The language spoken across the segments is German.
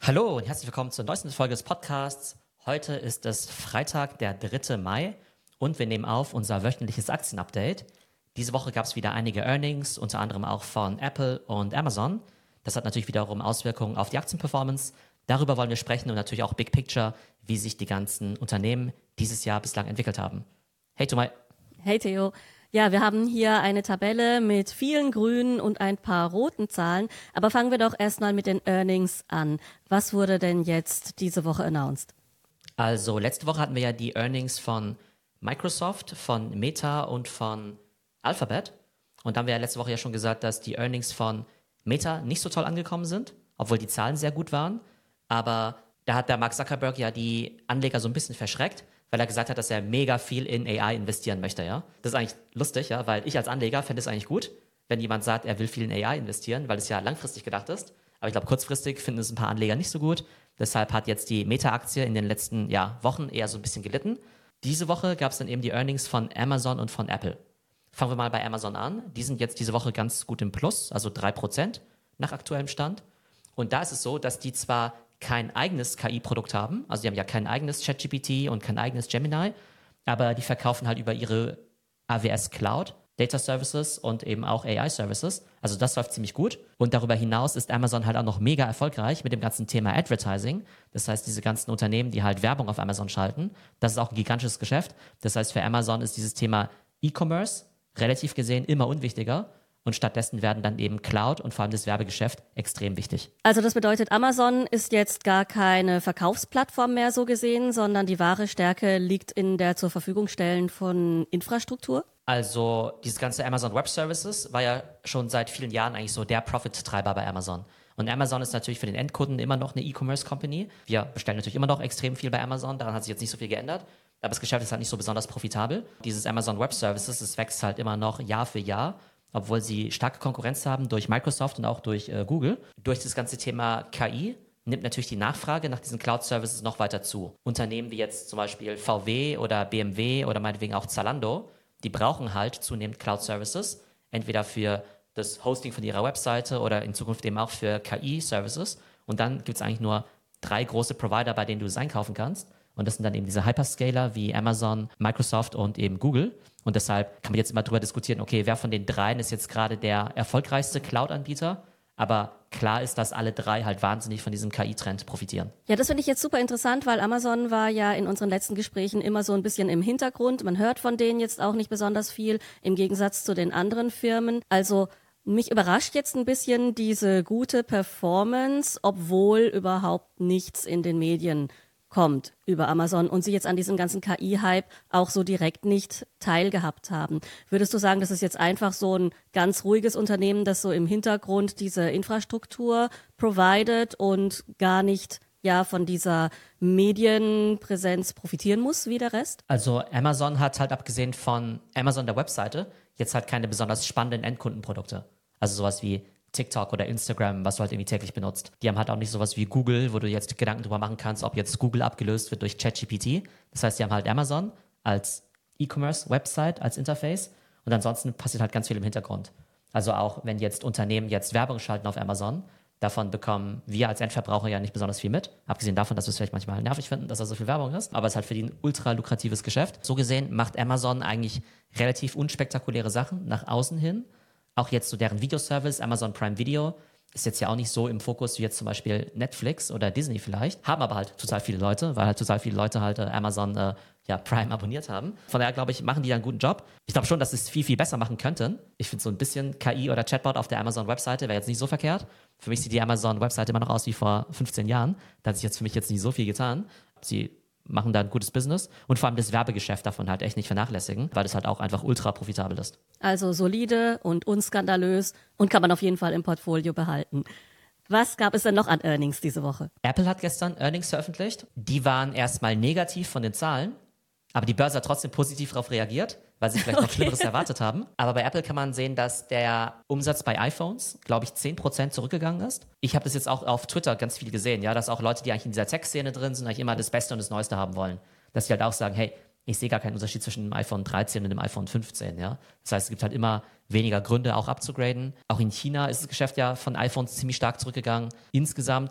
Hallo und herzlich willkommen zur neuesten Folge des Podcasts. Heute ist es Freitag, der 3. Mai und wir nehmen auf unser wöchentliches Aktienupdate. Diese Woche gab es wieder einige Earnings, unter anderem auch von Apple und Amazon. Das hat natürlich wiederum Auswirkungen auf die Aktienperformance. Darüber wollen wir sprechen und natürlich auch Big Picture, wie sich die ganzen Unternehmen dieses Jahr bislang entwickelt haben. Hey Tomai. Hey Theo. Ja, wir haben hier eine Tabelle mit vielen grünen und ein paar roten Zahlen. Aber fangen wir doch erstmal mit den Earnings an. Was wurde denn jetzt diese Woche announced? Also letzte Woche hatten wir ja die Earnings von Microsoft, von Meta und von Alphabet. Und da haben wir ja letzte Woche ja schon gesagt, dass die Earnings von Meta nicht so toll angekommen sind, obwohl die Zahlen sehr gut waren. Aber da hat der Mark Zuckerberg ja die Anleger so ein bisschen verschreckt, weil er gesagt hat, dass er mega viel in AI investieren möchte, ja. Das ist eigentlich lustig, ja, weil ich als Anleger fände es eigentlich gut, wenn jemand sagt, er will viel in AI investieren, weil es ja langfristig gedacht ist. Aber ich glaube, kurzfristig finden es ein paar Anleger nicht so gut. Deshalb hat jetzt die Meta-Aktie in den letzten Wochen eher so ein bisschen gelitten. Diese Woche gab es dann eben die Earnings von Amazon und von Apple. Fangen wir mal bei Amazon an. Die sind jetzt diese Woche ganz gut im Plus, also 3% nach aktuellem Stand. Und da ist es so, dass die zwar kein eigenes KI-Produkt haben, also die haben ja kein eigenes ChatGPT und kein eigenes Gemini, aber die verkaufen halt über ihre AWS Cloud, Data Services und eben auch AI Services. Also das läuft ziemlich gut. Und darüber hinaus ist Amazon halt auch noch mega erfolgreich mit dem ganzen Thema Advertising. Das heißt, diese ganzen Unternehmen, die halt Werbung auf Amazon schalten, das ist auch ein gigantisches Geschäft. Das heißt, für Amazon ist dieses Thema E-Commerce relativ gesehen immer unwichtiger. Und stattdessen werden dann eben Cloud und vor allem das Werbegeschäft extrem wichtig. Also das bedeutet, Amazon ist jetzt gar keine Verkaufsplattform mehr so gesehen, sondern die wahre Stärke liegt in der zur Verfügung stellen von Infrastruktur? Also dieses ganze Amazon Web Services war ja schon seit vielen Jahren eigentlich so der Profit-Treiber bei Amazon. Und Amazon ist natürlich für den Endkunden immer noch eine E-Commerce-Company. Wir bestellen natürlich immer noch extrem viel bei Amazon, daran hat sich jetzt nicht so viel geändert. Aber das Geschäft ist halt nicht so besonders profitabel. Dieses Amazon Web Services, das wächst halt immer noch Jahr für Jahr, obwohl sie starke Konkurrenz haben durch Microsoft und auch durch Google. Durch das ganze Thema KI nimmt natürlich die Nachfrage nach diesen Cloud-Services noch weiter zu. Unternehmen wie jetzt zum Beispiel VW oder BMW oder meinetwegen auch Zalando, die brauchen halt zunehmend Cloud-Services, entweder für das Hosting von ihrer Webseite oder in Zukunft eben auch für KI-Services. Und dann gibt es eigentlich nur 3 große Provider, bei denen du es einkaufen kannst. Und das sind dann eben diese Hyperscaler wie Amazon, Microsoft und eben Google. Und deshalb kann man jetzt immer drüber diskutieren, okay, wer von den 3 ist jetzt gerade der erfolgreichste Cloud-Anbieter? Aber klar ist, dass alle 3 halt wahnsinnig von diesem KI-Trend profitieren. Ja, das finde ich jetzt super interessant, weil Amazon war ja in unseren letzten Gesprächen immer so ein bisschen im Hintergrund. Man hört von denen jetzt auch nicht besonders viel, im Gegensatz zu den anderen Firmen. Also mich überrascht jetzt ein bisschen diese gute Performance, obwohl überhaupt nichts in den Medien kommt über Amazon und sie jetzt an diesem ganzen KI-Hype auch so direkt nicht teilgehabt haben. Würdest du sagen, das ist jetzt einfach so ein ganz ruhiges Unternehmen, das so im Hintergrund diese Infrastruktur providet und gar nicht von dieser Medienpräsenz profitieren muss wie der Rest? Also Amazon hat halt abgesehen von Amazon der Webseite jetzt halt keine besonders spannenden Endkundenprodukte. Also sowas wie TikTok oder Instagram, was du halt irgendwie täglich benutzt. Die haben halt auch nicht sowas wie Google, wo du jetzt Gedanken drüber machen kannst, ob jetzt Google abgelöst wird durch ChatGPT. Das heißt, die haben halt Amazon als E-Commerce-Website, als Interface und ansonsten passiert halt ganz viel im Hintergrund. Also auch wenn jetzt Unternehmen jetzt Werbung schalten auf Amazon, davon bekommen wir als Endverbraucher ja nicht besonders viel mit. Abgesehen davon, dass wir es vielleicht manchmal nervig finden, dass da so viel Werbung ist. Aber es ist halt für die ein ultra lukratives Geschäft. So gesehen macht Amazon eigentlich relativ unspektakuläre Sachen nach außen hin. Auch jetzt so deren Videoservice, Amazon Prime Video, ist jetzt ja auch nicht so im Fokus wie jetzt zum Beispiel Netflix oder Disney vielleicht. Haben aber halt total viele Leute, weil halt total viele Leute halt Amazon Prime abonniert haben. Von daher, glaube ich, machen die da einen guten Job. Ich glaube schon, dass sie es viel, viel besser machen könnten. Ich finde so ein bisschen KI oder Chatbot auf der Amazon-Webseite wäre jetzt nicht so verkehrt. Für mich sieht die Amazon-Webseite immer noch aus wie vor 15 Jahren. Da hat sich jetzt für mich jetzt nicht so viel getan. Sie machen da ein gutes Business und vor allem das Werbegeschäft davon halt echt nicht vernachlässigen, weil das halt auch einfach ultra profitabel ist. Also solide und unskandalös und kann man auf jeden Fall im Portfolio behalten. Was gab es denn noch an Earnings diese Woche? Apple hat gestern Earnings veröffentlicht. Die waren erstmal negativ von den Zahlen, aber die Börse hat trotzdem positiv darauf reagiert, weil sie vielleicht noch Schlimmeres erwartet haben. Aber bei Apple kann man sehen, dass der Umsatz bei iPhones, glaube ich, 10% zurückgegangen ist. Ich habe das jetzt auch auf Twitter ganz viel gesehen, ja, dass auch Leute, die eigentlich in dieser Tech-Szene drin sind, eigentlich immer das Beste und das Neueste haben wollen. Dass sie halt auch sagen, hey, ich sehe gar keinen Unterschied zwischen dem iPhone 13 und dem iPhone 15, ja. Das heißt, es gibt halt immer weniger Gründe, auch abzugraden. Auch in China ist das Geschäft ja von iPhones ziemlich stark zurückgegangen. Insgesamt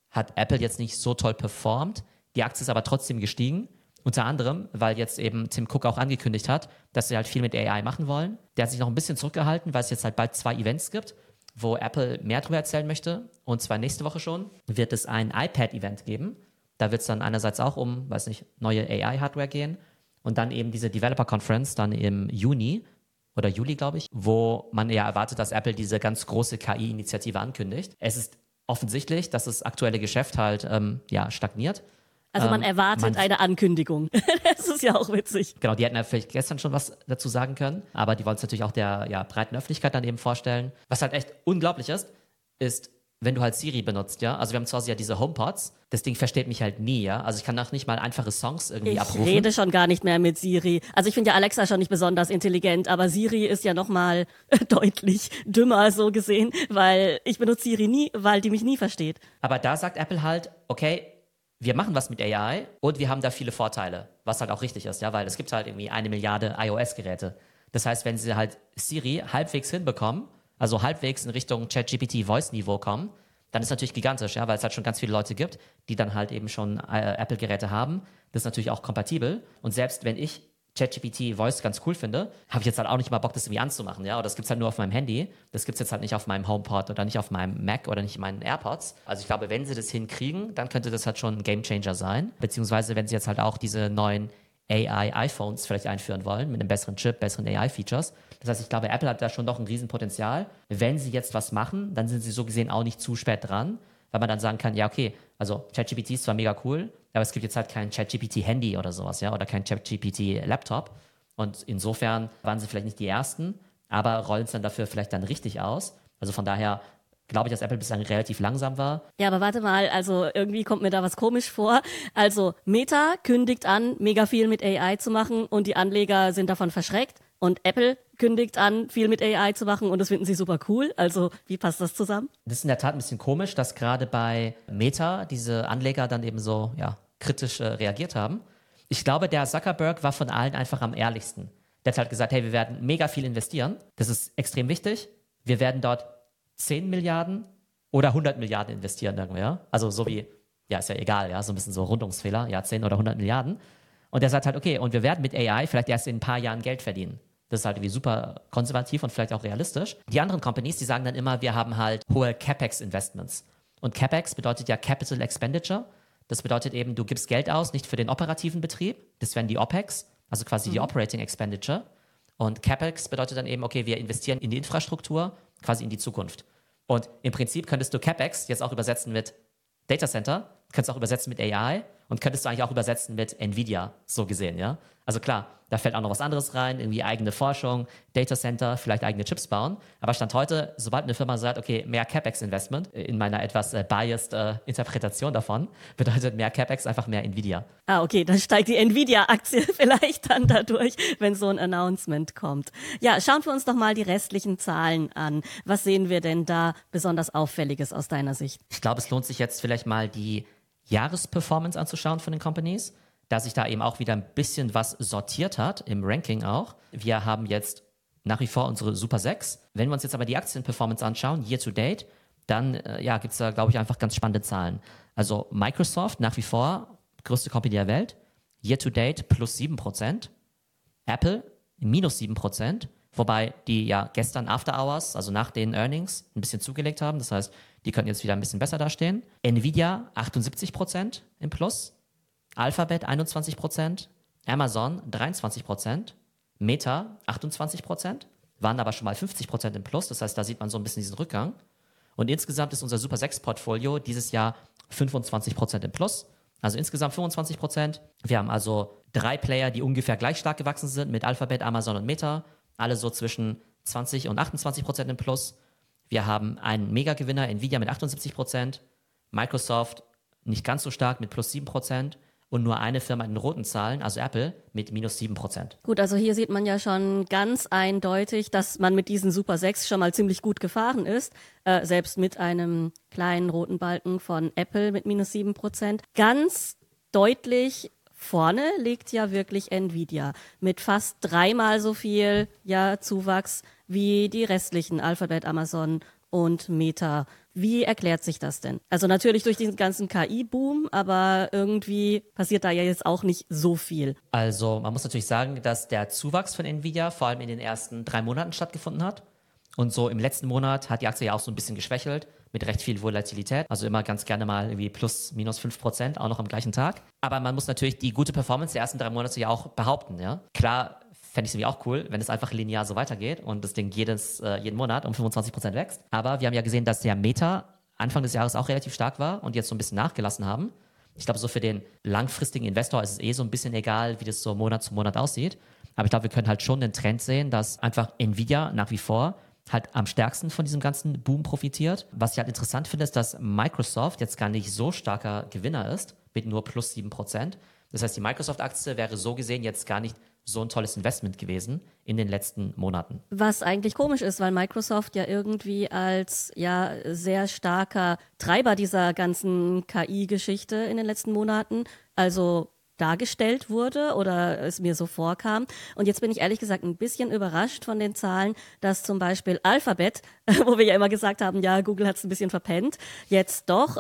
hat Apple jetzt nicht so toll performt. Die Aktie ist aber trotzdem gestiegen. Unter anderem, weil jetzt eben Tim Cook auch angekündigt hat, dass sie halt viel mit AI machen wollen. Der hat sich noch ein bisschen zurückgehalten, weil es jetzt halt bald 2 Events gibt, wo Apple mehr darüber erzählen möchte. Und zwar nächste Woche schon wird es ein iPad-Event geben. Da wird es dann einerseits auch um, weiß nicht, neue AI-Hardware gehen. Und dann eben diese Developer Conference dann im Juni oder Juli, glaube ich, wo man ja erwartet, dass Apple diese ganz große KI-Initiative ankündigt. Es ist offensichtlich, dass das aktuelle Geschäft halt stagniert. Also man erwartet eine Ankündigung. Das ist ja auch witzig. Genau, die hätten ja vielleicht gestern schon was dazu sagen können, aber die wollen es natürlich auch der breiten Öffentlichkeit dann eben vorstellen. Was halt echt unglaublich ist, wenn du halt Siri benutzt, ja. Also wir haben zu Hause ja diese HomePods. Das Ding versteht mich halt nie, ja. Also ich kann auch nicht mal einfache Songs irgendwie abrufen. Ich rede schon gar nicht mehr mit Siri. Also ich finde ja Alexa schon nicht besonders intelligent, aber Siri ist ja nochmal deutlich dümmer so gesehen, weil ich benutze Siri nie, weil die mich nie versteht. Aber da sagt Apple halt, okay, wir machen was mit AI und wir haben da viele Vorteile, was halt auch richtig ist, ja, weil es gibt halt irgendwie 1 Milliarde iOS-Geräte. Das heißt, wenn sie halt Siri halbwegs hinbekommen, also halbwegs in Richtung ChatGPT-Voice-Niveau kommen, dann ist natürlich gigantisch, ja, weil es halt schon ganz viele Leute gibt, die dann halt eben schon Apple-Geräte haben. Das ist natürlich auch kompatibel. Und selbst wenn ich ChatGPT Voice ganz cool finde, habe ich jetzt halt auch nicht mal Bock, das irgendwie anzumachen, ja. Oder das gibt's halt nur auf meinem Handy. Das gibt's jetzt halt nicht auf meinem HomePod oder nicht auf meinem Mac oder nicht in meinen AirPods. Also ich glaube, wenn sie das hinkriegen, dann könnte das halt schon ein Gamechanger sein. Beziehungsweise, wenn sie jetzt halt auch diese neuen AI-iPhones vielleicht einführen wollen, mit einem besseren Chip, besseren AI-Features. Das heißt, ich glaube, Apple hat da schon doch ein Riesenpotenzial. Wenn sie jetzt was machen, dann sind sie so gesehen auch nicht zu spät dran, weil man dann sagen kann, ja, okay, also ChatGPT ist zwar mega cool, aber es gibt jetzt halt kein ChatGPT-Handy oder sowas, ja, oder kein ChatGPT-Laptop. Und insofern waren sie vielleicht nicht die Ersten, aber rollen es dann dafür vielleicht dann richtig aus. Also von daher glaube ich, dass Apple bislang relativ langsam war. Ja, aber warte mal, also irgendwie kommt mir da was komisch vor. Also Meta kündigt an, mega viel mit AI zu machen und die Anleger sind davon verschreckt. Und Apple kündigt an, viel mit AI zu machen und das finden sie super cool. Also wie passt das zusammen? Das ist in der Tat ein bisschen komisch, dass gerade bei Meta diese Anleger dann eben so kritisch reagiert haben. Ich glaube, der Zuckerberg war von allen einfach am ehrlichsten. Der hat halt gesagt, hey, wir werden mega viel investieren. Das ist extrem wichtig. Wir werden dort 10 Milliarden oder 100 Milliarden investieren irgendwo, ja. Also so wie, ja, ist ja egal, ja, so ein bisschen so Rundungsfehler, ja, 10 oder 100 Milliarden. Und der sagt halt, okay, und wir werden mit AI vielleicht erst in ein paar Jahren Geld verdienen. Das ist halt irgendwie super konservativ und vielleicht auch realistisch. Die anderen Companies, die sagen dann immer, wir haben halt hohe CapEx-Investments. Und CapEx bedeutet ja Capital Expenditure. Das bedeutet eben, du gibst Geld aus, nicht für den operativen Betrieb. Das wären die OPEX, also quasi die Operating Expenditure. Und CapEx bedeutet dann eben, okay, wir investieren in die Infrastruktur, quasi in die Zukunft. Und im Prinzip könntest du CapEx jetzt auch übersetzen mit Data Center, könntest auch übersetzen mit AI und könntest du eigentlich auch übersetzen mit Nvidia, so gesehen, ja. Also klar, da fällt auch noch was anderes rein, irgendwie eigene Forschung, Data Center, vielleicht eigene Chips bauen. Aber Stand heute, sobald eine Firma sagt, okay, mehr CapEx-Investment, in meiner etwas biased Interpretation davon, bedeutet mehr CapEx einfach mehr Nvidia. Ah, okay, dann steigt die Nvidia-Aktie vielleicht dann dadurch, wenn so ein Announcement kommt. Ja, schauen wir uns doch mal die restlichen Zahlen an. Was sehen wir denn da besonders Auffälliges aus deiner Sicht? Ich glaube, es lohnt sich jetzt vielleicht mal die Jahresperformance anzuschauen von den Companies, da sich da eben auch wieder ein bisschen was sortiert hat, im Ranking auch. Wir haben jetzt nach wie vor unsere Super 6. Wenn wir uns jetzt aber die Aktienperformance anschauen, year to date, dann gibt es da, glaube ich, einfach ganz spannende Zahlen. Also Microsoft nach wie vor, größte Company der Welt, year to date plus 7%. Apple minus 7%, wobei die ja gestern After Hours, also nach den Earnings, ein bisschen zugelegt haben. Das heißt, die könnten jetzt wieder ein bisschen besser dastehen. Nvidia 78% im Plus. Alphabet 21%, Amazon 23%, Meta 28%, waren aber schon mal 50% im Plus, das heißt, da sieht man so ein bisschen diesen Rückgang. Und insgesamt ist unser Super 6 Portfolio dieses Jahr 25% im Plus, also insgesamt 25%. Wir haben also 3 Player, die ungefähr gleich stark gewachsen sind mit Alphabet, Amazon und Meta, alle so zwischen 20 und 28% im Plus. Wir haben einen Megagewinner, Nvidia mit 78%, Microsoft nicht ganz so stark mit plus 7%, und nur eine Firma in den roten Zahlen, also Apple, mit minus 7%. Gut, also hier sieht man ja schon ganz eindeutig, dass man mit diesen Super 6 schon mal ziemlich gut gefahren ist, selbst mit einem kleinen roten Balken von Apple mit minus 7%. Ganz deutlich vorne liegt ja wirklich Nvidia mit fast 3-mal so viel Zuwachs wie die restlichen Alphabet, Amazon und Meta. Wie erklärt sich das denn? Also natürlich durch diesen ganzen KI-Boom, aber irgendwie passiert da ja jetzt auch nicht so viel. Also man muss natürlich sagen, dass der Zuwachs von Nvidia vor allem in den ersten 3 Monaten stattgefunden hat. Und so im letzten Monat hat die Aktie ja auch so ein bisschen geschwächelt mit recht viel Volatilität. Also immer ganz gerne mal irgendwie plus, minus 5%, auch noch am gleichen Tag. Aber man muss natürlich die gute Performance der ersten 3 Monate ja auch behaupten. Ja? Klar fände ich es irgendwie auch cool, wenn es einfach linear so weitergeht und das Ding jeden Monat um 25% wächst. Aber wir haben ja gesehen, dass der Meta Anfang des Jahres auch relativ stark war und jetzt so ein bisschen nachgelassen haben. Ich glaube, so für den langfristigen Investor ist es so ein bisschen egal, wie das so Monat zu Monat aussieht. Aber ich glaube, wir können halt schon den Trend sehen, dass einfach Nvidia nach wie vor halt am stärksten von diesem ganzen Boom profitiert. Was ich halt interessant finde, ist, dass Microsoft jetzt gar nicht so starker Gewinner ist, mit nur plus 7%. Das heißt, die Microsoft-Aktie wäre so gesehen jetzt gar nicht so ein tolles Investment gewesen in den letzten Monaten. Was eigentlich komisch ist, weil Microsoft ja irgendwie als ja sehr starker Treiber dieser ganzen KI-Geschichte in den letzten Monaten, also dargestellt wurde oder es mir so vorkam. Und jetzt bin ich ehrlich gesagt ein bisschen überrascht von den Zahlen, dass zum Beispiel Alphabet, wo wir ja immer gesagt haben, ja, Google hat es ein bisschen verpennt, jetzt doch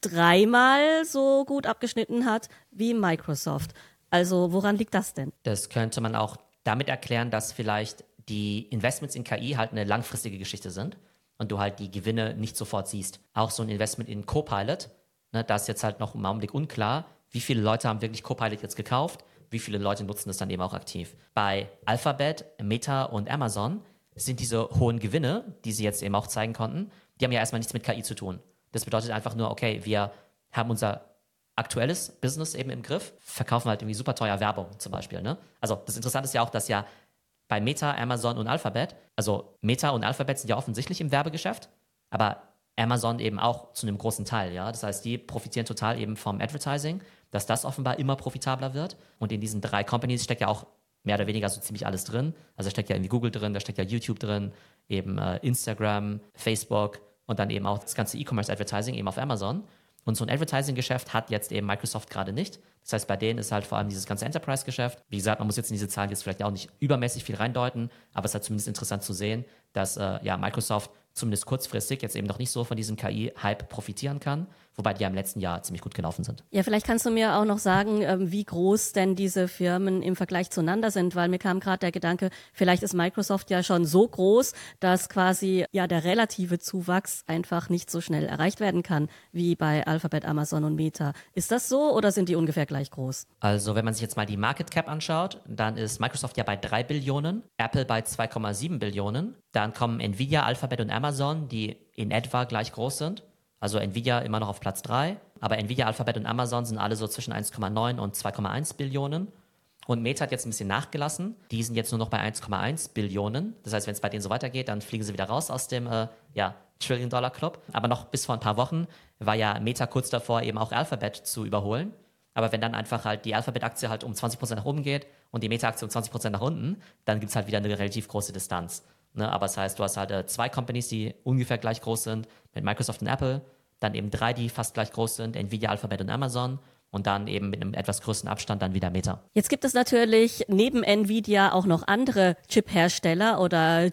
3-mal so gut abgeschnitten hat wie Microsoft. Also woran liegt das denn? Das könnte man auch damit erklären, dass vielleicht die Investments in KI halt eine langfristige Geschichte sind und du halt die Gewinne nicht sofort siehst. Auch so ein Investment in Copilot, ne, da ist jetzt halt noch im Augenblick unklar, wie viele Leute haben wirklich Copilot jetzt gekauft, wie viele Leute nutzen das dann eben auch aktiv. Bei Alphabet, Meta und Amazon sind diese hohen Gewinne, die sie jetzt eben auch zeigen konnten, die haben ja erstmal nichts mit KI zu tun. Das bedeutet einfach nur, okay, wir haben unser aktuelles Business eben im Griff, verkaufen halt irgendwie super teuer Werbung zum Beispiel. Ne? Also das Interessante ist ja auch, dass ja bei Meta, Amazon und Alphabet, also Meta und Alphabet sind ja offensichtlich im Werbegeschäft, aber Amazon eben auch zu einem großen Teil. Ja? Das heißt, die profitieren total eben vom Advertising, dass das offenbar immer profitabler wird. Und in diesen 3 Companies steckt ja auch mehr oder weniger so ziemlich alles drin. Also da steckt ja irgendwie Google drin, da steckt ja YouTube drin, eben Instagram, Facebook und dann eben auch das ganze E-Commerce-Advertising eben auf Amazon. Und so ein Advertising-Geschäft hat jetzt eben Microsoft gerade nicht. Das heißt, bei denen ist halt vor allem dieses ganze Enterprise-Geschäft. Wie gesagt, man muss jetzt in diese Zahlen jetzt vielleicht auch nicht übermäßig viel reindeuten, aber es ist halt zumindest interessant zu sehen, dass Microsoft zumindest kurzfristig jetzt eben noch nicht so von diesem KI-Hype profitieren kann, wobei die ja im letzten Jahr ziemlich gut gelaufen sind. Ja, vielleicht kannst du mir auch noch sagen, wie groß denn diese Firmen im Vergleich zueinander sind, weil mir kam gerade der Gedanke, vielleicht ist Microsoft ja schon so groß, dass quasi ja der relative Zuwachs einfach nicht so schnell erreicht werden kann, wie bei Alphabet, Amazon und Meta. Ist das so oder sind die ungefähr gleich groß? Also wenn man sich jetzt mal die Market Cap anschaut, dann ist Microsoft ja bei 3 Billionen, Apple bei 2,7 Billionen, dann kommen Nvidia, Alphabet und Amazon, die in etwa gleich groß sind. Also Nvidia immer noch auf Platz 3, aber Nvidia, Alphabet und Amazon sind alle so zwischen 1,9 und 2,1 Billionen. Und Meta hat jetzt ein bisschen nachgelassen. Die sind jetzt nur noch bei 1,1 Billionen. Das heißt, wenn es bei denen so weitergeht, dann fliegen sie wieder raus aus dem Trillion-Dollar-Club. Aber noch bis vor ein paar Wochen war ja Meta kurz davor, eben auch Alphabet zu überholen. Aber wenn dann einfach halt die Alphabet-Aktie halt um 20% nach oben geht und die Meta-Aktie um 20% nach unten, dann gibt es halt wieder eine relativ große Distanz. Ne? Aber das heißt, du hast halt 2 Companies, die ungefähr gleich groß sind, mit Microsoft und Apple, dann eben 3, die fast gleich groß sind, Nvidia, Alphabet und Amazon und dann eben mit einem etwas größeren Abstand dann wieder Meta. Jetzt gibt es natürlich neben Nvidia auch noch andere Chip-Hersteller oder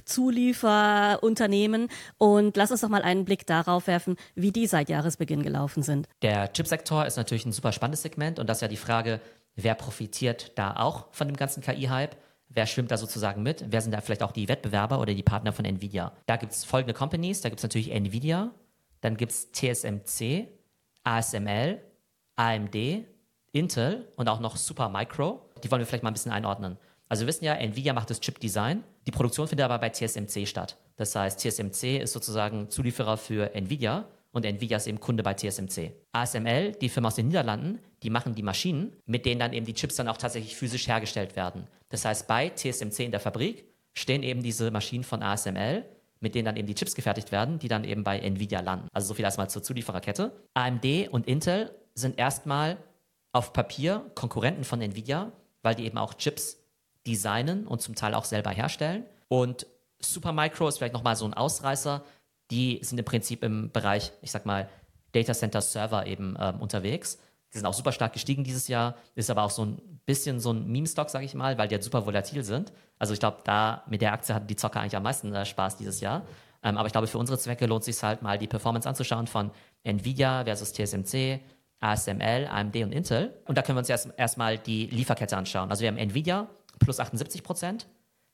Chip-Zulieferunternehmen und lass uns doch mal einen Blick darauf werfen, wie die seit Jahresbeginn gelaufen sind. Der Chipsektor ist natürlich ein super spannendes Segment und das ist ja die Frage, wer profitiert da auch von dem ganzen KI-Hype? Wer schwimmt da sozusagen mit? Wer sind da vielleicht auch die Wettbewerber oder die Partner von Nvidia? Da gibt es folgende Companies. Da gibt es natürlich Nvidia, dann gibt es TSMC, ASML, AMD, Intel und auch noch Supermicro. Die wollen wir vielleicht mal ein bisschen einordnen. Also wir wissen ja, Nvidia macht das Chip-Design. Die Produktion findet aber bei TSMC statt. Das heißt, TSMC ist sozusagen Zulieferer für Nvidia und Nvidia ist eben Kunde bei TSMC. ASML, die Firma aus den Niederlanden, die machen die Maschinen, mit denen dann eben die Chips dann auch tatsächlich physisch hergestellt werden. Das heißt, bei TSMC in der Fabrik stehen eben diese Maschinen von ASML, mit denen dann eben die Chips gefertigt werden, die dann eben bei Nvidia landen. Also so viel erstmal zur Zuliefererkette. AMD und Intel sind erstmal auf Papier Konkurrenten von Nvidia, weil die eben auch Chips designen und zum Teil auch selber herstellen. Und Supermicro ist vielleicht nochmal so ein Ausreißer. Die sind im Prinzip im Bereich, ich sag mal, Data Center Server eben unterwegs. Die sind auch super stark gestiegen dieses Jahr, ist aber auch so ein bisschen so ein Meme-Stock, sage ich mal, weil die halt super volatil sind. Also ich glaube, da mit der Aktie hatten die Zocker eigentlich am meisten Spaß dieses Jahr. Aber ich glaube, für unsere Zwecke lohnt es sich halt mal, die Performance anzuschauen von Nvidia versus TSMC, ASML, AMD und Intel. Und da können wir uns erstmal die Lieferkette anschauen. Also wir haben Nvidia plus 78%,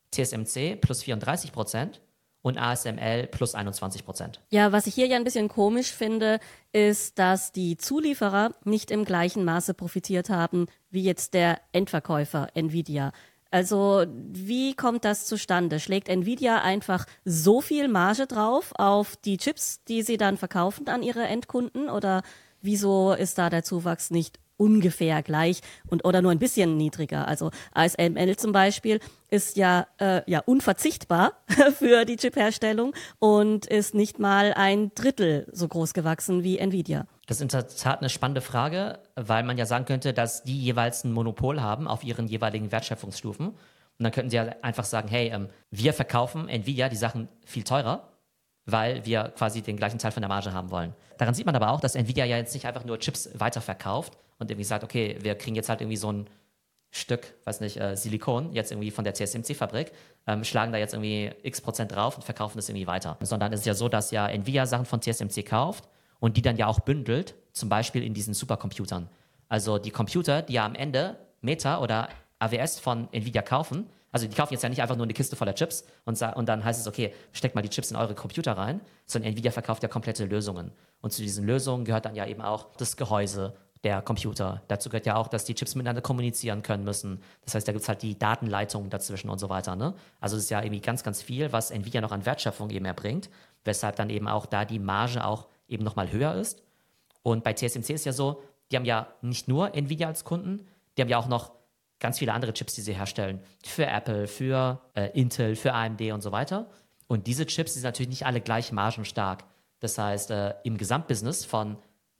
TSMC plus 34% und ASML plus 21%. Ja, was ich hier ja ein bisschen komisch finde, ist, dass die Zulieferer nicht im gleichen Maße profitiert haben wie jetzt der Endverkäufer Nvidia. Also wie kommt das zustande? Schlägt Nvidia einfach so viel Marge drauf auf die Chips, die sie dann verkaufen an ihre Endkunden? Oder wieso ist da der Zuwachs nicht ungefähr gleich oder nur ein bisschen niedriger? Also ASML zum Beispiel ist ja unverzichtbar für die Chipherstellung und ist nicht mal ein Drittel so groß gewachsen wie Nvidia. Das ist in der Tat eine spannende Frage, weil man ja sagen könnte, dass die jeweils ein Monopol haben auf ihren jeweiligen Wertschöpfungsstufen. Und dann könnten sie ja einfach sagen, hey, wir verkaufen Nvidia die Sachen viel teurer, weil wir quasi den gleichen Teil von der Marge haben wollen. Daran sieht man aber auch, dass Nvidia ja jetzt nicht einfach nur Chips weiterverkauft und irgendwie sagt, okay, wir kriegen jetzt halt irgendwie so ein Stück, weiß nicht, Silikon, jetzt irgendwie von der TSMC-Fabrik, schlagen da jetzt irgendwie x% drauf und verkaufen das irgendwie weiter. Sondern es ist ja so, dass ja Nvidia Sachen von TSMC kauft und die dann ja auch bündelt, zum Beispiel in diesen Supercomputern. Also die Computer, die ja am Ende Meta oder AWS von Nvidia kaufen, also die kaufen jetzt ja nicht einfach nur eine Kiste voller Chips und dann heißt es, okay, steckt mal die Chips in eure Computer rein, sondern Nvidia verkauft ja komplette Lösungen. Und zu diesen Lösungen gehört dann ja eben auch das Gehäuse der Computer. Dazu gehört ja auch, dass die Chips miteinander kommunizieren können müssen. Das heißt, da gibt es halt die Datenleitungen dazwischen und so weiter. Ne? Also es ist ja irgendwie ganz, ganz viel, was Nvidia noch an Wertschöpfung eben erbringt, weshalb dann eben auch da die Marge auch eben nochmal höher ist. Und bei TSMC ist ja so, die haben ja nicht nur Nvidia als Kunden, die haben ja auch noch ganz viele andere Chips, die sie herstellen. Für Apple, für Intel, für AMD und so weiter. Und diese Chips, die sind natürlich nicht alle gleich margenstark. Das heißt, im Gesamtbusiness von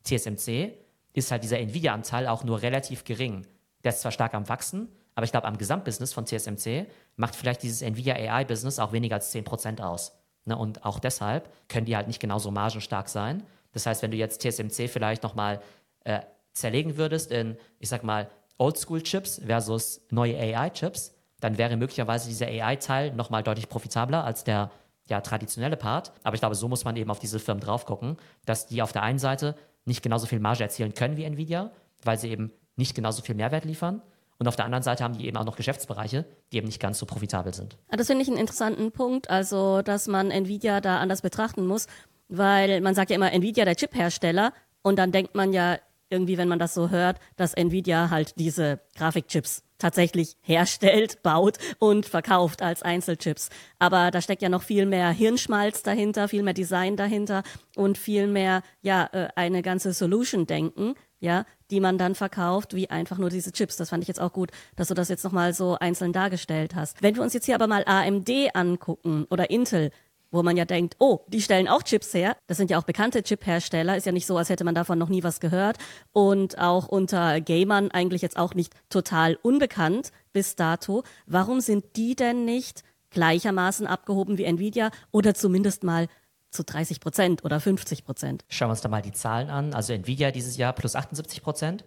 TSMC ist halt dieser Nvidia-Anteil auch nur relativ gering. Der ist zwar stark am Wachsen, aber ich glaube, am Gesamtbusiness von TSMC macht vielleicht dieses Nvidia AI-Business auch weniger als 10% aus. Ne? Und auch deshalb können die halt nicht genauso margenstark sein. Das heißt, wenn du jetzt TSMC vielleicht nochmal zerlegen würdest in, ich sag mal, Oldschool-Chips versus neue AI-Chips, dann wäre möglicherweise dieser AI-Teil nochmal deutlich profitabler als der traditionelle Part. Aber ich glaube, so muss man eben auf diese Firmen drauf gucken, dass die auf der einen Seite nicht genauso viel Marge erzielen können wie Nvidia, weil sie eben nicht genauso viel Mehrwert liefern. Und auf der anderen Seite haben die eben auch noch Geschäftsbereiche, die eben nicht ganz so profitabel sind. Das finde ich einen interessanten Punkt, also dass man Nvidia da anders betrachten muss, weil man sagt ja immer Nvidia, der Chip-Hersteller, und dann denkt man ja irgendwie, wenn man das so hört, dass Nvidia halt diese Grafikchips tatsächlich herstellt, baut und verkauft als Einzelchips. Aber da steckt ja noch viel mehr Hirnschmalz dahinter, viel mehr Design dahinter und viel mehr, eine ganze Solution denken, die man dann verkauft, wie einfach nur diese Chips. Das fand ich jetzt auch gut, dass du das jetzt nochmal so einzeln dargestellt hast. Wenn wir uns jetzt hier aber mal AMD angucken oder Intel, wo man ja denkt, oh, die stellen auch Chips her. Das sind ja auch bekannte Chip-Hersteller. Ist ja nicht so, als hätte man davon noch nie was gehört. Und auch unter Gamern eigentlich jetzt auch nicht total unbekannt bis dato. Warum sind die denn nicht gleichermaßen abgehoben wie Nvidia oder zumindest mal zu 30% oder 50%? Schauen wir uns da mal die Zahlen an. Also Nvidia dieses Jahr plus 78%,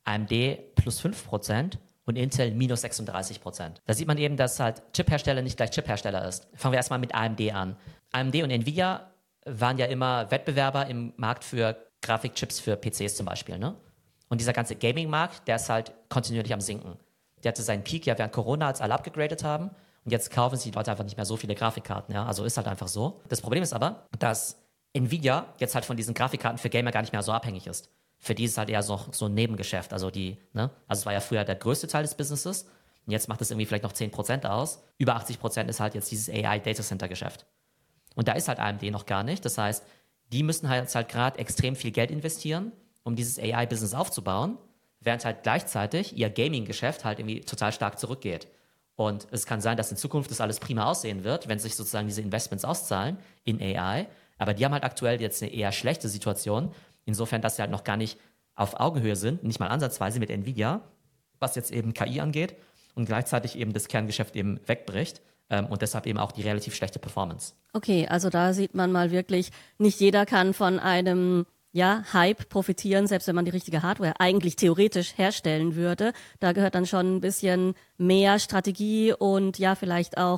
AMD plus 5%. Und Intel minus 36%. Da sieht man eben, dass halt Chip-Hersteller nicht gleich Chip-Hersteller ist. Fangen wir erstmal mit AMD an. AMD und Nvidia waren ja immer Wettbewerber im Markt für Grafikchips für PCs zum Beispiel. Ne? Und dieser ganze Gaming-Markt, der ist halt kontinuierlich am Sinken. Der hatte seinen Peak ja während Corona, als alle abgegradet haben. Und jetzt kaufen sich die Leute einfach nicht mehr so viele Grafikkarten. Ja? Also ist halt einfach so. Das Problem ist aber, dass Nvidia jetzt halt von diesen Grafikkarten für Gamer gar nicht mehr so abhängig ist. Für die ist es halt eher so ein Nebengeschäft. Also es war ja früher der größte Teil des Businesses und jetzt macht es irgendwie vielleicht noch 10% aus. Über 80% ist halt jetzt dieses AI-Datacenter-Geschäft. Und da ist halt AMD noch gar nicht. Das heißt, die müssen halt gerade extrem viel Geld investieren, um dieses AI-Business aufzubauen, während halt gleichzeitig ihr Gaming-Geschäft halt irgendwie total stark zurückgeht. Und es kann sein, dass in Zukunft das alles prima aussehen wird, wenn sich sozusagen diese Investments auszahlen in AI. Aber die haben halt aktuell jetzt eine eher schlechte Situation, insofern, dass sie halt noch gar nicht auf Augenhöhe sind, nicht mal ansatzweise mit Nvidia, was jetzt eben KI angeht und gleichzeitig eben das Kerngeschäft eben wegbricht und deshalb eben auch die relativ schlechte Performance. Okay, also da sieht man mal wirklich, nicht jeder kann von einem Hype profitieren, selbst wenn man die richtige Hardware eigentlich theoretisch herstellen würde. Da gehört dann schon ein bisschen mehr Strategie und vielleicht auch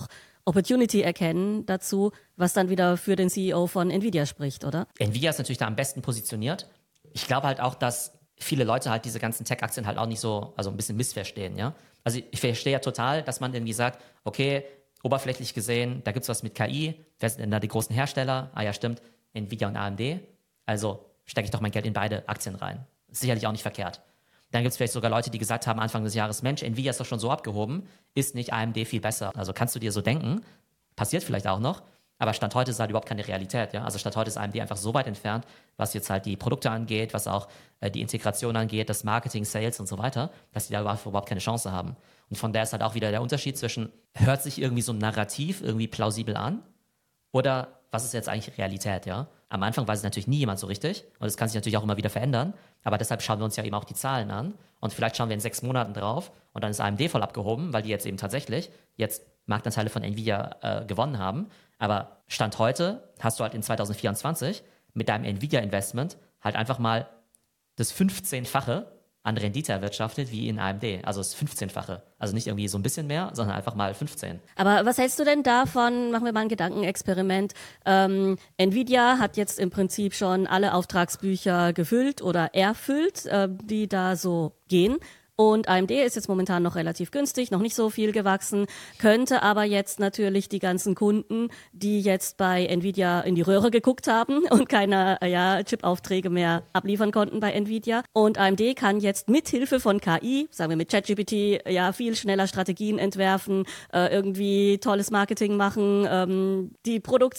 Opportunity erkennen dazu, was dann wieder für den CEO von Nvidia spricht, oder? Nvidia ist natürlich da am besten positioniert. Ich glaube halt auch, dass viele Leute halt diese ganzen Tech-Aktien halt auch nicht so, also ein bisschen missverstehen, ja. Also ich verstehe ja total, dass man irgendwie sagt, okay, oberflächlich gesehen, da gibt es was mit KI, wer sind denn da die großen Hersteller? Ah ja, stimmt, Nvidia und AMD. Also stecke ich doch mein Geld in beide Aktien rein. Ist sicherlich auch nicht verkehrt. Dann gibt es vielleicht sogar Leute, die gesagt haben Anfang des Jahres, Mensch, Nvidia ist doch schon so abgehoben, ist nicht AMD viel besser? Also kannst du dir so denken, passiert vielleicht auch noch, aber Stand heute ist halt überhaupt keine Realität. Ja? Also Stand heute ist AMD einfach so weit entfernt, was jetzt halt die Produkte angeht, was auch die Integration angeht, das Marketing, Sales und so weiter, dass die da überhaupt keine Chance haben. Und von daher ist halt auch wieder der Unterschied zwischen, hört sich irgendwie so ein Narrativ irgendwie plausibel an oder was ist jetzt eigentlich Realität, ja? Am Anfang weiß es natürlich nie jemand so richtig und das kann sich natürlich auch immer wieder verändern, aber deshalb schauen wir uns ja eben auch die Zahlen an und vielleicht schauen wir in 6 Monaten drauf und dann ist AMD voll abgehoben, weil die jetzt eben tatsächlich jetzt Marktanteile von Nvidia gewonnen haben, aber Stand heute hast du halt in 2024 mit deinem Nvidia-Investment halt einfach mal das 15-fache an Rendite erwirtschaftet wie in AMD. Also das 15-fache. Also nicht irgendwie so ein bisschen mehr, sondern einfach mal 15. Aber was hältst du denn davon? Machen wir mal ein Gedankenexperiment. Nvidia hat jetzt im Prinzip schon alle Auftragsbücher gefüllt oder erfüllt, die da so gehen. Und AMD ist jetzt momentan noch relativ günstig, noch nicht so viel gewachsen, könnte aber jetzt natürlich die ganzen Kunden, die jetzt bei Nvidia in die Röhre geguckt haben und keine Chip-Aufträge mehr abliefern konnten bei Nvidia. Und AMD kann jetzt mit Hilfe von KI, sagen wir mit ChatGPT, viel schneller Strategien entwerfen, irgendwie tolles Marketing machen, die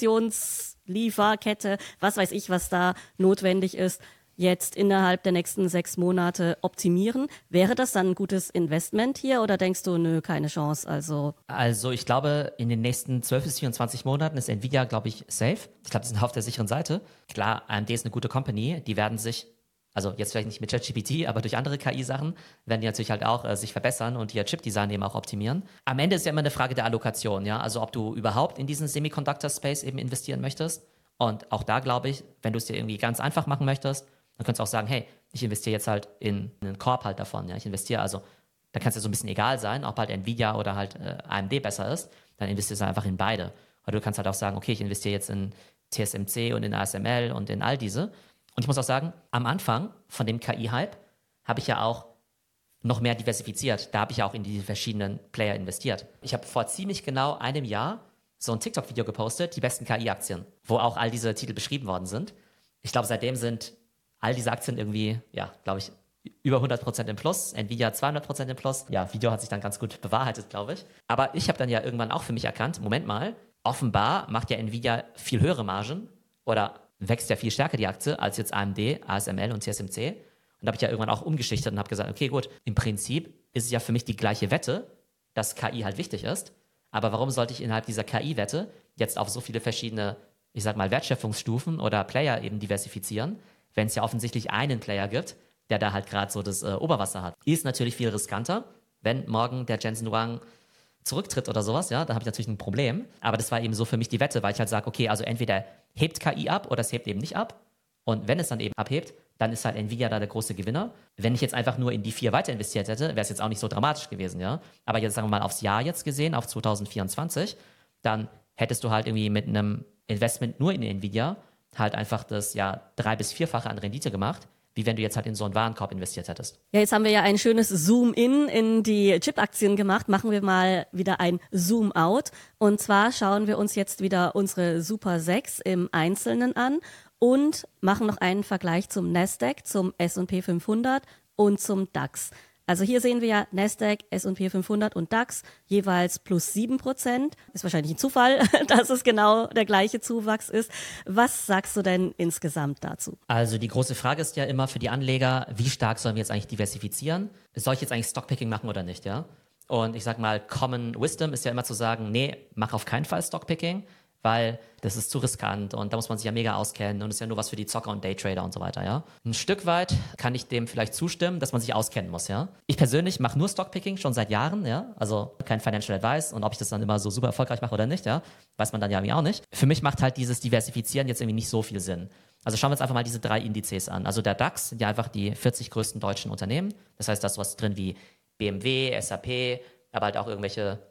Produktionslieferkette, was weiß ich, was da notwendig ist, jetzt innerhalb der nächsten 6 Monate optimieren. Wäre das dann ein gutes Investment hier oder denkst du, nö, keine Chance? Also ich glaube, in den nächsten 12 bis 24 Monaten ist Nvidia, glaube ich, safe. Ich glaube, die sind auf der sicheren Seite. Klar, AMD ist eine gute Company. Die werden sich, also jetzt vielleicht nicht mit ChatGPT, aber durch andere KI-Sachen, werden die natürlich halt auch sich verbessern und ihr Chip-Design eben auch optimieren. Am Ende ist ja immer eine Frage der Allokation, ja. Also ob du überhaupt in diesen Semiconductor-Space eben investieren möchtest. Und auch da glaube ich, wenn du es dir irgendwie ganz einfach machen möchtest, dann könntest du auch sagen, hey, ich investiere jetzt halt in einen Korb halt davon. Ja? Ich investiere also, da kann es dir so ein bisschen egal sein, ob halt Nvidia oder halt AMD besser ist, dann investierst du einfach in beide. Oder du kannst halt auch sagen, okay, ich investiere jetzt in TSMC und in ASML und in all diese. Und ich muss auch sagen, am Anfang von dem KI-Hype habe ich ja auch noch mehr diversifiziert. Da habe ich ja auch in die verschiedenen Player investiert. Ich habe vor ziemlich genau einem Jahr so ein TikTok-Video gepostet, die besten KI-Aktien, wo auch all diese Titel beschrieben worden sind. Ich glaube, seitdem sind all diese Aktien irgendwie, ja, glaube ich, über 100% im Plus, Nvidia 200% im Plus. Ja, Video hat sich dann ganz gut bewahrheitet, glaube ich. Aber ich habe dann ja irgendwann auch für mich erkannt, Moment mal, offenbar macht ja Nvidia viel höhere Margen oder wächst ja viel stärker die Aktie als jetzt AMD, ASML und TSMC. Und da habe ich ja irgendwann auch umgeschichtet und habe gesagt, okay, gut, im Prinzip ist es ja für mich die gleiche Wette, dass KI halt wichtig ist. Aber warum sollte ich innerhalb dieser KI-Wette jetzt auf so viele verschiedene, ich sag mal, Wertschöpfungsstufen oder Player eben diversifizieren, wenn es ja offensichtlich einen Player gibt, der da halt gerade so das Oberwasser hat. Ist natürlich viel riskanter, wenn morgen der Jensen Huang zurücktritt oder sowas, ja, da habe ich natürlich ein Problem. Aber das war eben so für mich die Wette, weil ich halt sage, okay, also entweder hebt KI ab oder es hebt eben nicht ab. Und wenn es dann eben abhebt, dann ist halt Nvidia da der große Gewinner. Wenn ich jetzt einfach nur in die 4 weiter investiert hätte, wäre es jetzt auch nicht so dramatisch gewesen, ja. Aber jetzt sagen wir mal aufs Jahr jetzt gesehen, auf 2024, dann hättest du halt irgendwie mit einem Investment nur in Nvidia halt einfach das 3- bis 4-fache an Rendite gemacht, wie wenn du jetzt halt in so einen Warenkorb investiert hättest. Ja, jetzt haben wir ja ein schönes Zoom-In in die Chip-Aktien gemacht. Machen wir mal wieder ein Zoom-Out. Und zwar schauen wir uns jetzt wieder unsere Super 6 im Einzelnen an und machen noch einen Vergleich zum Nasdaq, zum S&P 500 und zum DAX. Also hier sehen wir ja Nasdaq, S&P 500 und DAX jeweils plus 7%. Ist wahrscheinlich ein Zufall, dass es genau der gleiche Zuwachs ist. Was sagst du denn insgesamt dazu? Also die große Frage ist ja immer für die Anleger, wie stark sollen wir jetzt eigentlich diversifizieren? Soll ich jetzt eigentlich Stockpicking machen oder nicht, ja? Und ich sag mal, Common Wisdom ist ja immer zu sagen, nee, mach auf keinen Fall Stockpicking, weil das ist zu riskant und da muss man sich ja mega auskennen und ist ja nur was für die Zocker und Daytrader und so weiter, ja. Ein Stück weit kann ich dem vielleicht zustimmen, dass man sich auskennen muss, ja. Ich persönlich mache nur Stockpicking schon seit Jahren, ja, also kein Financial Advice und ob ich das dann immer so super erfolgreich mache oder nicht, ja, weiß man dann ja irgendwie auch nicht. Für mich macht halt dieses Diversifizieren jetzt irgendwie nicht so viel Sinn. Also schauen wir uns einfach mal diese 3 Indizes an. Also der DAX sind ja einfach die 40 größten deutschen Unternehmen. Das heißt, da ist was drin wie BMW, SAP, aber halt auch irgendwelche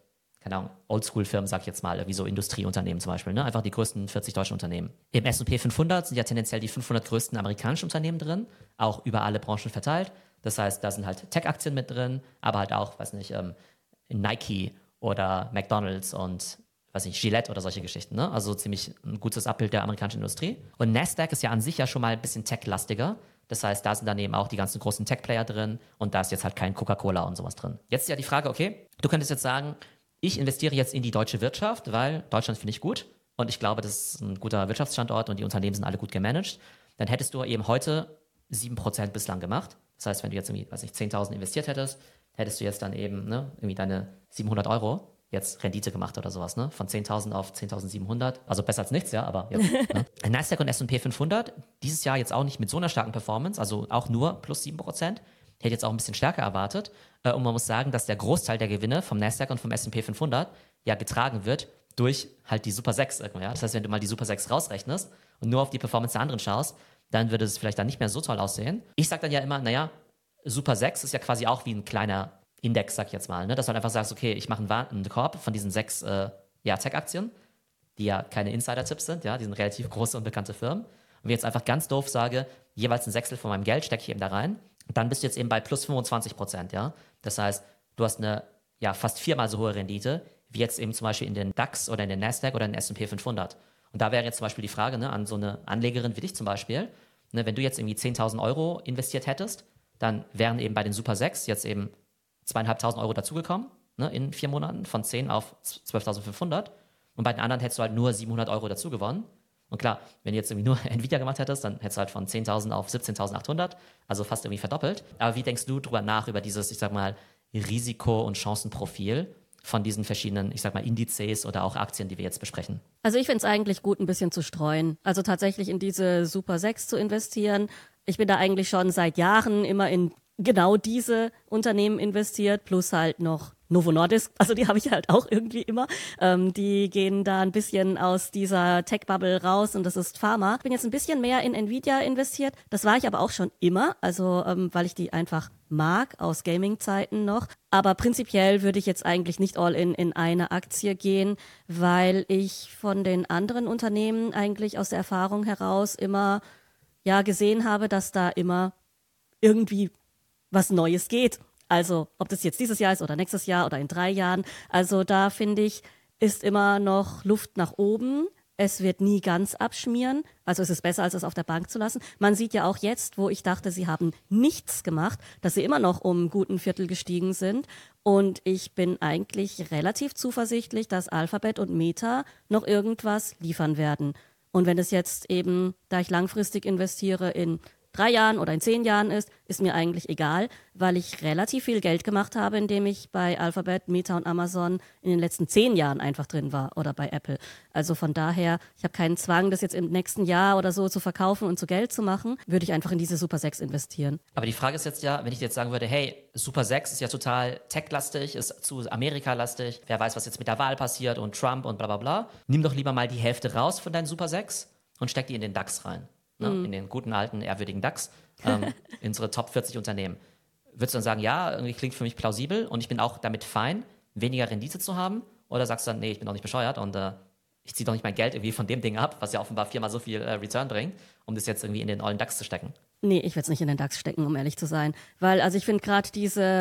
keine Ahnung, Oldschool-Firmen, sag ich jetzt mal, wie so Industrieunternehmen zum Beispiel, ne? Einfach die größten 40 deutschen Unternehmen. Im S&P 500 sind ja tendenziell die 500 größten amerikanischen Unternehmen drin, auch über alle Branchen verteilt. Das heißt, da sind halt Tech-Aktien mit drin, aber halt auch, weiß nicht, Nike oder McDonald's und, weiß nicht, Gillette oder solche Geschichten, ne? Also ziemlich ein gutes Abbild der amerikanischen Industrie. Und Nasdaq ist ja an sich ja schon mal ein bisschen tech-lastiger. Das heißt, da sind dann eben auch die ganzen großen Tech-Player drin und da ist jetzt halt kein Coca-Cola und sowas drin. Jetzt ist ja die Frage, okay, du könntest jetzt sagen, ich investiere jetzt in die deutsche Wirtschaft, weil Deutschland finde ich gut und ich glaube, das ist ein guter Wirtschaftsstandort und die Unternehmen sind alle gut gemanagt. Dann hättest du eben heute 7% bislang gemacht. Das heißt, wenn du jetzt irgendwie, weiß ich, 10.000 investiert hättest, hättest du jetzt dann eben irgendwie deine 700 Euro jetzt Rendite gemacht oder sowas, ne? Von 10.000 auf 10.700. Also besser als nichts, ja, aber jetzt. Ne? Nasdaq und S&P 500, dieses Jahr jetzt auch nicht mit so einer starken Performance, also auch nur plus 7%. Hätte jetzt auch ein bisschen stärker erwartet. Und man muss sagen, dass der Großteil der Gewinne vom Nasdaq und vom S&P 500 ja getragen wird durch halt die Super 6 irgendwie. Ja? Das heißt, wenn du mal die Super 6 rausrechnest und nur auf die Performance der anderen schaust, dann würde es vielleicht dann nicht mehr so toll aussehen. Ich sage dann ja immer, naja, Super 6 ist ja quasi auch wie ein kleiner Index, sag ich jetzt mal, ne? Dass du halt einfach sagst, okay, ich mache einen Korb von diesen 6 Tech-Aktien, die ja keine Insider-Tipps sind, ja, die sind relativ große und bekannte Firmen. Und wenn ich jetzt einfach ganz doof sage, jeweils ein Sechstel von meinem Geld stecke ich eben da rein, dann bist du jetzt eben bei plus 25%, ja. Das heißt, du hast eine fast 4-mal so hohe Rendite, wie jetzt eben zum Beispiel in den DAX oder in den Nasdaq oder in den S&P 500. Und da wäre jetzt zum Beispiel die Frage, ne, an so eine Anlegerin wie dich zum Beispiel, ne, wenn du jetzt irgendwie 10.000 Euro investiert hättest, dann wären eben bei den Super 6 jetzt eben 2.500 Euro dazugekommen, ne, in 4 Monaten, von 10 auf 12.500. Und bei den anderen hättest du halt nur 700 Euro dazu gewonnen. Und klar, wenn du jetzt irgendwie nur Nvidia gemacht hättest, dann hättest du halt von 10.000 auf 17.800, also fast irgendwie verdoppelt. Aber wie denkst du drüber nach, über dieses, ich sag mal, Risiko- und Chancenprofil von diesen verschiedenen, ich sag mal, Indizes oder auch Aktien, die wir jetzt besprechen? Also ich finde es eigentlich gut, ein bisschen zu streuen. Also tatsächlich in diese Super 6 zu investieren. Ich bin da eigentlich schon seit Jahren immer in genau diese Unternehmen investiert, plus halt noch Novo Nordisk, also die habe ich halt auch irgendwie immer. Die gehen da ein bisschen aus dieser Tech-Bubble raus und das ist Pharma. Ich bin jetzt ein bisschen mehr in Nvidia investiert. Das war ich aber auch schon immer, also weil ich die einfach mag, aus Gaming-Zeiten noch. Aber prinzipiell würde ich jetzt eigentlich nicht all in eine Aktie gehen, weil ich von den anderen Unternehmen eigentlich aus der Erfahrung heraus immer gesehen habe, dass da immer irgendwie was Neues geht. Also, ob das jetzt dieses Jahr ist oder nächstes Jahr oder in 3 Jahren. Also, da finde ich, ist immer noch Luft nach oben. Es wird nie ganz abschmieren. Also, es ist besser, als es auf der Bank zu lassen. Man sieht ja auch jetzt, wo ich dachte, sie haben nichts gemacht, dass sie immer noch um einen guten Viertel gestiegen sind. Und ich bin eigentlich relativ zuversichtlich, dass Alphabet und Meta noch irgendwas liefern werden. Und wenn es jetzt eben, da ich langfristig investiere, in 3 Jahren oder in 10 Jahren ist mir eigentlich egal, weil ich relativ viel Geld gemacht habe, indem ich bei Alphabet, Meta und Amazon in den letzten 10 Jahren einfach drin war oder bei Apple. Also von daher, ich habe keinen Zwang, das jetzt im nächsten Jahr oder so zu verkaufen und zu Geld zu machen, würde ich einfach in diese Super 6 investieren. Aber die Frage ist jetzt ja, wenn ich jetzt sagen würde, hey, Super 6 ist ja total tech-lastig, ist zu Amerika-lastig, wer weiß, was jetzt mit der Wahl passiert und Trump und bla bla bla. Nimm doch lieber mal die Hälfte raus von deinen Super 6 und steck die in den DAX rein. Ne, in den guten, alten, ehrwürdigen DAX, unsere Top 40 Unternehmen. Würdest du dann sagen, ja, irgendwie klingt für mich plausibel und ich bin auch damit fein, weniger Rendite zu haben? Oder sagst du dann, nee, ich bin doch nicht bescheuert und ich ziehe doch nicht mein Geld irgendwie von dem Ding ab, was ja offenbar 4-mal so viel Return bringt, um das jetzt irgendwie in den ollen DAX zu stecken? Nee, ich werde es nicht in den DAX stecken, um ehrlich zu sein. Weil, also ich finde gerade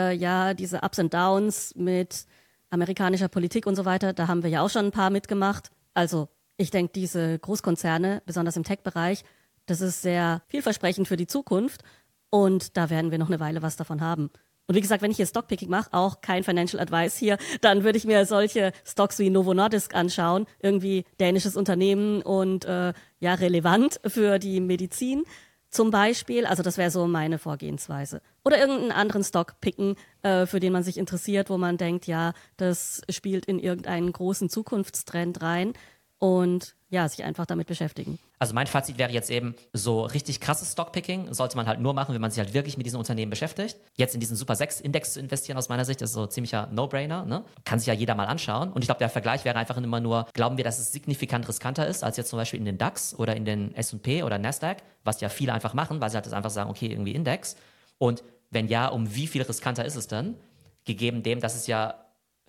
diese Ups and Downs mit amerikanischer Politik und so weiter, da haben wir ja auch schon ein paar mitgemacht. Also ich denke, diese Großkonzerne, besonders im Tech-Bereich, das ist sehr vielversprechend für die Zukunft und da werden wir noch eine Weile was davon haben. Und wie gesagt, wenn ich hier Stockpicking mache, auch kein Financial Advice hier, dann würde ich mir solche Stocks wie Novo Nordisk anschauen, irgendwie dänisches Unternehmen und relevant für die Medizin zum Beispiel. Also das wäre so meine Vorgehensweise. Oder irgendeinen anderen Stock picken, für den man sich interessiert, wo man denkt, ja, das spielt in irgendeinen großen Zukunftstrend rein und sich einfach damit beschäftigen. Also mein Fazit wäre jetzt eben, so richtig krasses Stockpicking sollte man halt nur machen, wenn man sich halt wirklich mit diesen Unternehmen beschäftigt. Jetzt in diesen Super 6 Index zu investieren aus meiner Sicht ist so ziemlicher No-Brainer, ne? Kann sich ja jeder mal anschauen. Und ich glaube, der Vergleich wäre einfach immer nur, glauben wir, dass es signifikant riskanter ist, als jetzt zum Beispiel in den DAX oder in den S&P oder Nasdaq, was ja viele einfach machen, weil sie halt das einfach sagen, okay, irgendwie Index. Und wenn ja, um wie viel riskanter ist es denn? Gegeben dem, dass es ja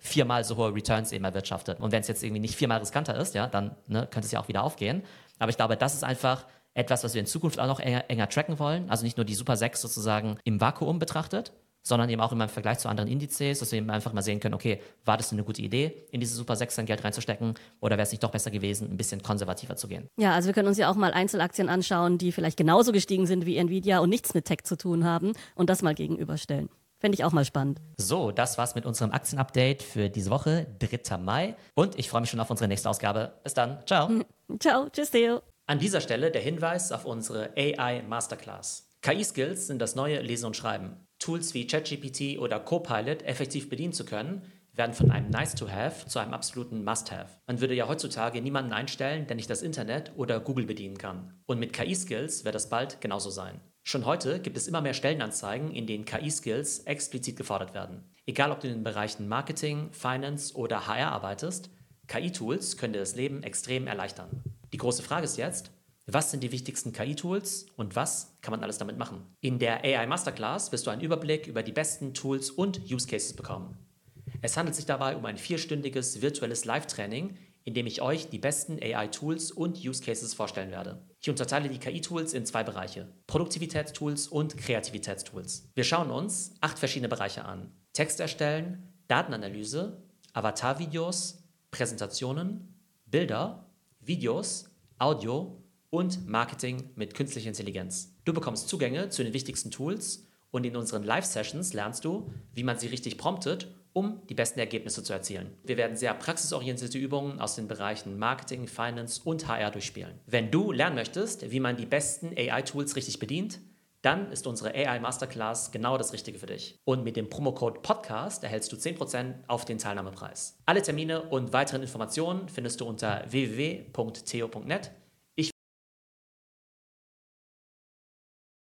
viermal so hohe Returns eben erwirtschaftet. Und wenn es jetzt irgendwie nicht viermal riskanter ist, ja, dann könnte es ja auch wieder aufgehen. Aber ich glaube, das ist einfach etwas, was wir in Zukunft auch noch enger tracken wollen. Also nicht nur die Super 6 sozusagen im Vakuum betrachtet, sondern eben auch immer im Vergleich zu anderen Indizes, dass wir eben einfach mal sehen können, okay, war das eine gute Idee, in diese Super 6 sein Geld reinzustecken oder wäre es nicht doch besser gewesen, ein bisschen konservativer zu gehen? Ja, also wir können uns ja auch mal Einzelaktien anschauen, die vielleicht genauso gestiegen sind wie Nvidia und nichts mit Tech zu tun haben und das mal gegenüberstellen. Fände ich auch mal spannend. So, das war's mit unserem Aktienupdate für diese Woche, 3. Mai. Und ich freue mich schon auf unsere nächste Ausgabe. Bis dann. Ciao. Ciao, tschüss Theo. An dieser Stelle der Hinweis auf unsere AI Masterclass. KI-Skills sind das neue Lesen und Schreiben. Tools wie ChatGPT oder Copilot effektiv bedienen zu können, werden von einem Nice-to-have zu einem absoluten Must-have. Man würde ja heutzutage niemanden einstellen, der nicht das Internet oder Google bedienen kann. Und mit KI-Skills wird das bald genauso sein. Schon heute gibt es immer mehr Stellenanzeigen, in denen KI-Skills explizit gefordert werden. Egal ob du in den Bereichen Marketing, Finance oder HR arbeitest, KI-Tools können dir das Leben extrem erleichtern. Die große Frage ist jetzt, was sind die wichtigsten KI-Tools und was kann man alles damit machen? In der AI Masterclass wirst du einen Überblick über die besten Tools und Use Cases bekommen. Es handelt sich dabei um ein 4-stündiges virtuelles Live-Training, in dem ich euch die besten AI-Tools und Use Cases vorstellen werde. Ich unterteile die KI-Tools in 2 Bereiche: Produktivitätstools und Kreativitätstools. Wir schauen uns 8 verschiedene Bereiche an: Text erstellen, Datenanalyse, Avatar-Videos, Präsentationen, Bilder, Videos, Audio und Marketing mit künstlicher Intelligenz. Du bekommst Zugänge zu den wichtigsten Tools und in unseren Live-Sessions lernst du, wie man sie richtig promptet, um die besten Ergebnisse zu erzielen. Wir werden sehr praxisorientierte Übungen aus den Bereichen Marketing, Finance und HR durchspielen. Wenn du lernen möchtest, wie man die besten AI-Tools richtig bedient, dann ist unsere AI Masterclass genau das Richtige für dich. Und mit dem Promocode Podcast erhältst du 10% auf den Teilnahmepreis. Alle Termine und weiteren Informationen findest du unter www.theo.net.